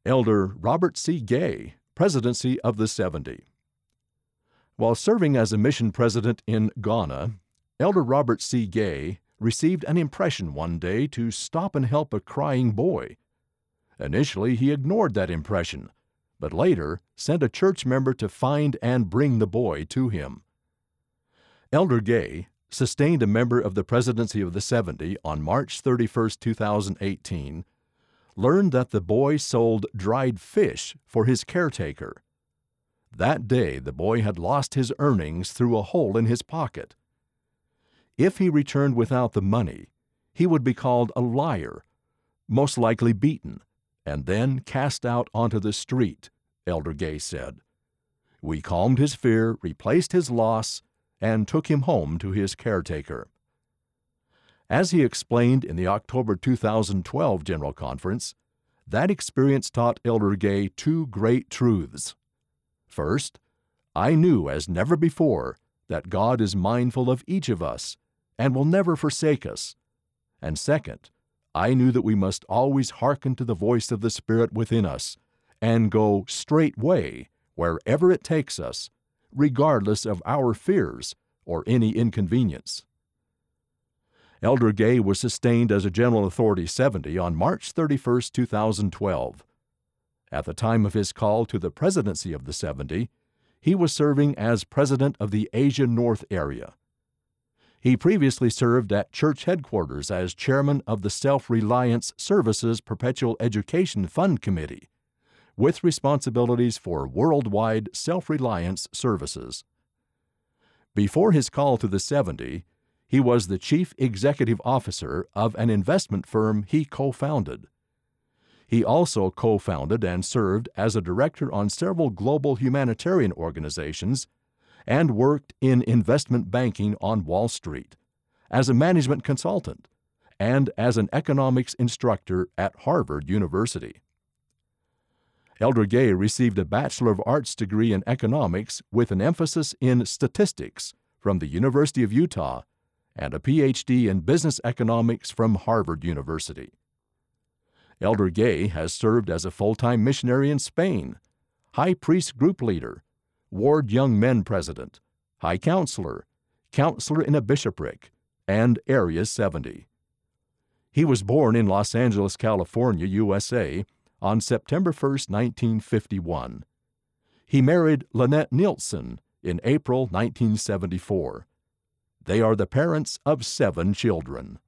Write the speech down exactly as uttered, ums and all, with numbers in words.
Elder Robert C. Gay, Presidency of the seventy. While serving as a mission president in Ghana, Elder Robert C. Gay received an impression one day to stop and help a crying boy. Initially, he ignored that impression, but later sent a church member to find and bring the boy to him. Elder Gay sustained a member of the Presidency of the seventy on March thirty-first, two thousand eighteen, learned that the boy sold dried fish for his caretaker. That day, the boy had lost his earnings through a hole in his pocket. If he returned without the money, he would be called a liar, most likely beaten, and then cast out onto the street, Elder Gay said. We calmed his fear, replaced his loss, and took him home to his caretaker. As he explained in the October two thousand twelve General Conference, that experience taught Elder Gay two great truths. First, I knew as never before that God is mindful of each of us and will never forsake us. And second, I knew that we must always hearken to the voice of the Spirit within us and go straightway wherever it takes us, regardless of our fears or any inconvenience. Elder Gay was sustained as a General Authority seventy on March thirty-first, two thousand twelve. At the time of his call to the Presidency of the seventy, he was serving as President of the Asia North area. He previously served at church headquarters as Chairman of the Self-Reliance Services Perpetual Education Fund Committee, with responsibilities for worldwide self-reliance services. Before his call to the seventy, he was the Chief Executive Officer of an investment firm he co-founded. He also co-founded and served as a director on several global humanitarian organizations and worked in investment banking on Wall Street, as a management consultant, and as an economics instructor at Harvard University. Elder Gay received a Bachelor of Arts degree in economics with an emphasis in statistics from the University of Utah and a P H D in business economics from Harvard University. Elder Gay has served as a full-time missionary in Spain, High Priest Group Leader, Ward Young Men President, High Counselor, Counselor in a Bishopric, and Area seventy. He was born in Los Angeles, California, U S A, on September first, nineteen fifty-one. He married Lynette Nielsen in April nineteen seventy-four. They are the parents of seven children.